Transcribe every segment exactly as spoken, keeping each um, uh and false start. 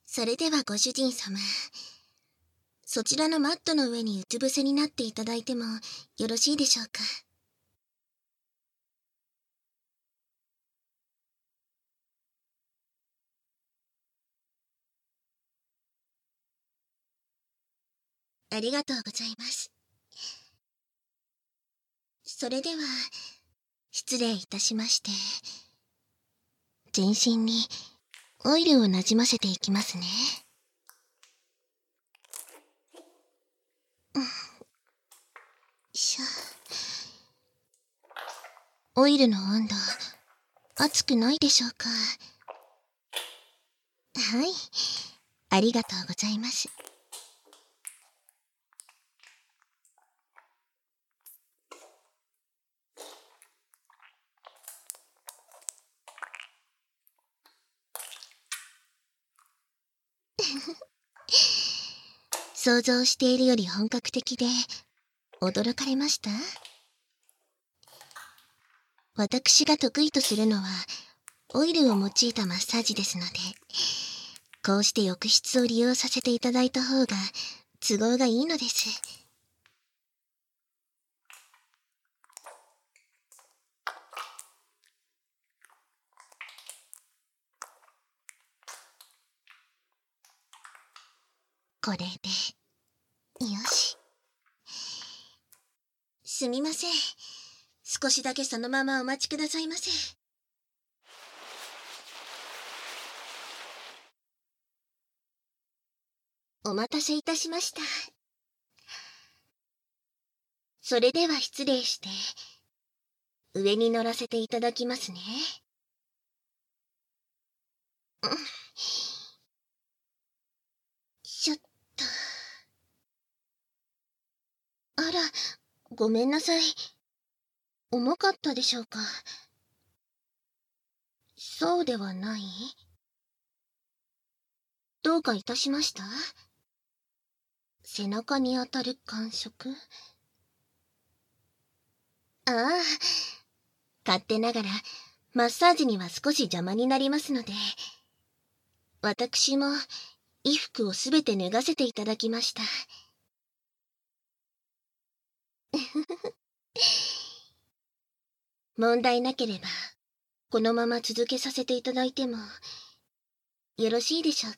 それではご主人様、そちらのマットの上にうつ伏せになっていただいてもよろしいでしょうか。ありがとうございます。それでは、失礼いたしまして、全身にオイルをなじませていきますね。うん。よいしょ。オイルの温度、熱くないでしょうか。はい、ありがとうございます。想像しているより本格的で驚かれました？私が得意とするのはオイルを用いたマッサージですので、こうして浴室を利用させていただいた方が都合がいいのです。これでよし。すみません、少しだけそのままお待ちくださいませ。お待たせいたしました。それでは失礼して上に乗らせていただきますね。うん、ちょっと。あら、ごめんなさい。重かったでしょうか。そうではない？どうかいたしました？背中に当たる感触？ああ、勝手ながらマッサージには少し邪魔になりますので、私も衣服をすべて脱がせていただきました。問題なければこのまま続けさせていただいてもよろしいでしょうか。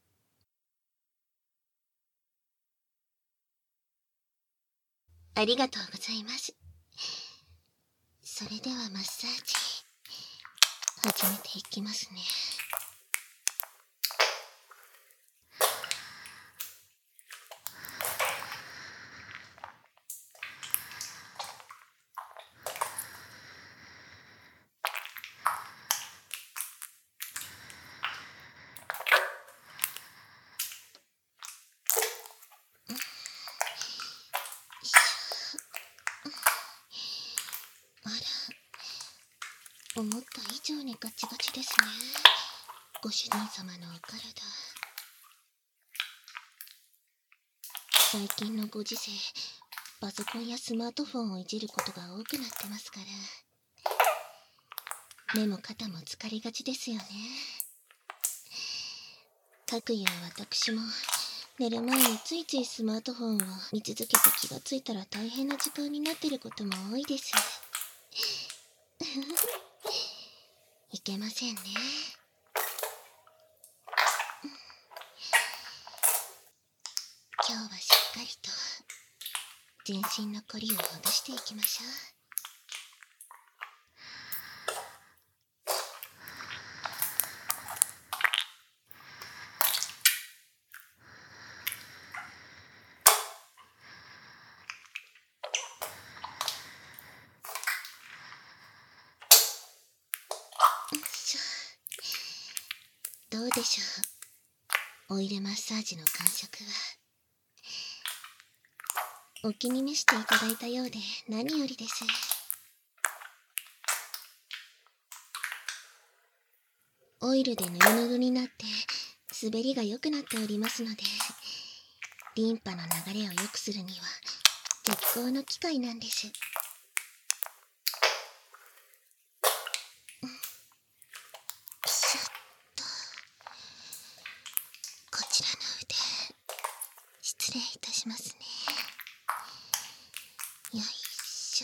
ありがとうございます。それではマッサージ始めていきますね。あら、思った以上にガチガチですね、ご主人様のお体。最近のご時世、パソコンやスマートフォンをいじることが多くなってますから、目も肩も疲れがちですよね。かくいう私も寝る前についついスマートフォンを見続けて気がついたら大変な時間になってることも多いです。いけませんね。今日はしっかりと全身のこりをほぐしていきましょう。どうでしょう、オイルマッサージの感触は。お気に召していただいたようで何よりです。オイルでぬるぬるになって滑りが良くなっておりますので、リンパの流れを良くするには絶好の機会なんです。 失礼いたしますね。よいしょ。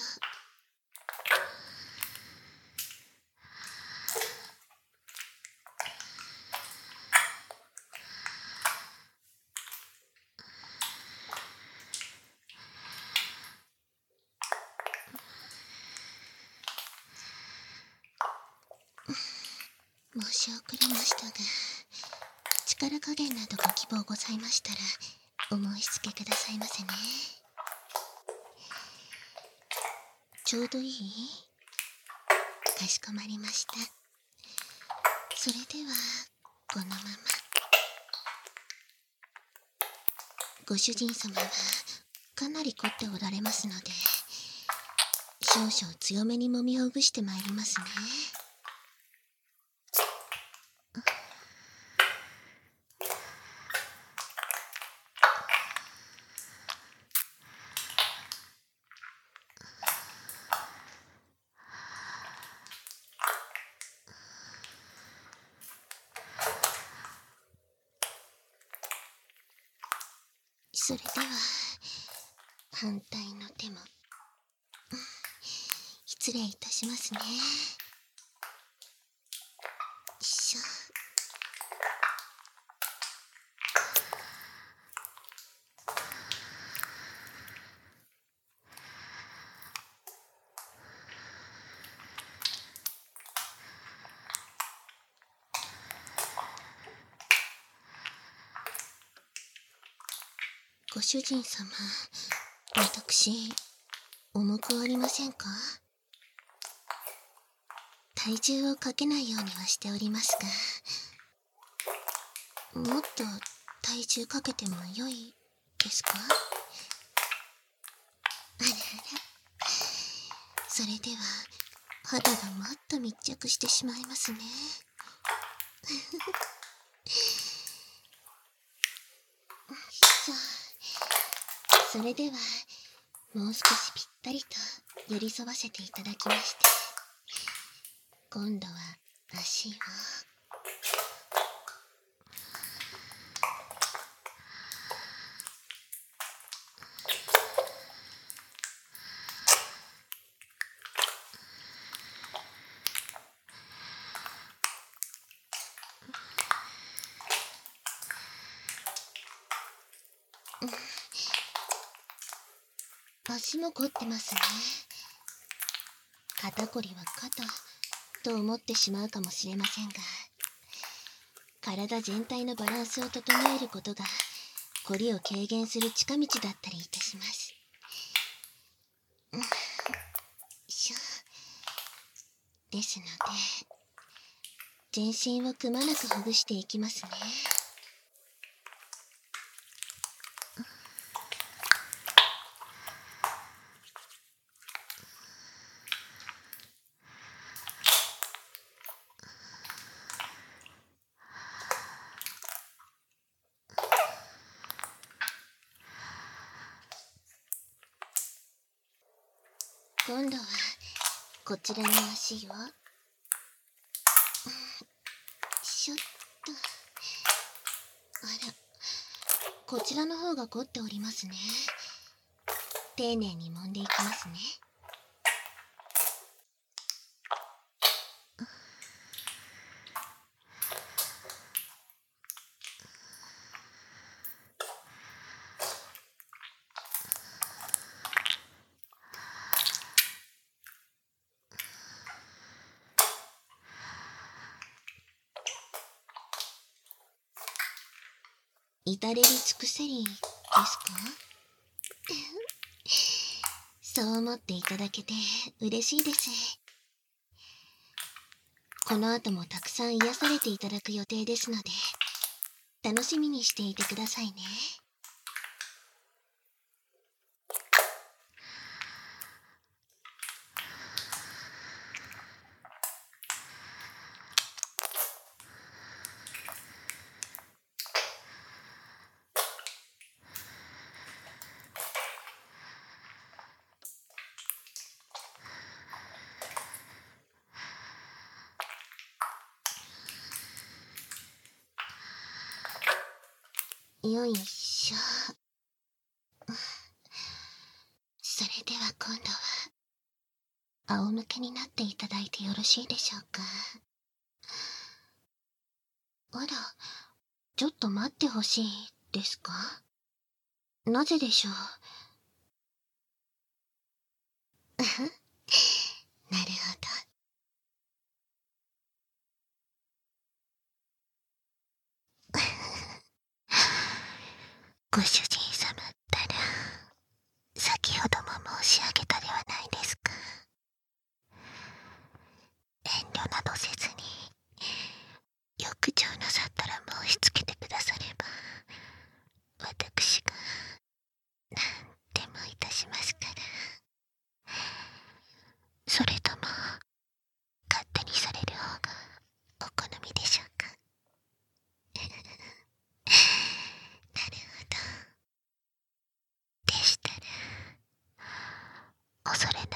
申し遅れましたが、力加減などご希望ございましたらお申し付けくださいませね。ちょうどいい？かしこまりました。それではこのまま。ご主人様はかなり凝っておられますので、少々強めに揉みほぐしてまいりますね。それでは反対の手も失礼いたしますね。よいしょ。ご主人様、私重くありませんか？体重をかけないようにはしておりますが、もっと体重かけても良いですか？あらあら、それでは肌がもっと密着してしまいますね。それではもう少しぴったりと寄り添わせていただきまして、今度は足を足も凝ってますね。肩こりは肩と思ってしまうかもしれませんが、体全体のバランスを整えることがこりを軽減する近道だったりいたします。うん、よいしょ。ですので全身をくまなくほぐしていきますね。今度はこちらの足を、うん、しょっと。あら、こちらの方が凝っておりますね。丁寧に揉んでいきますね。至れり尽くせりですか？そう思っていただけて嬉しいです。この後もたくさん癒されていただく予定ですので、楽しみにしていてくださいね。よいしょ。 仰向けになっていただいてよろしいでしょうか。あら、ちょっと待ってほしいですか？なぜでしょう。うふ、なるほど。ご主人様ったら、先ほども申し上げたではないですか。遠慮などせずに、浴場なさったら申し付けてくだされば、私が何でもいたしますから。それとも勝手にされる方がお好みでしょうか。なるほど。でしたら恐れ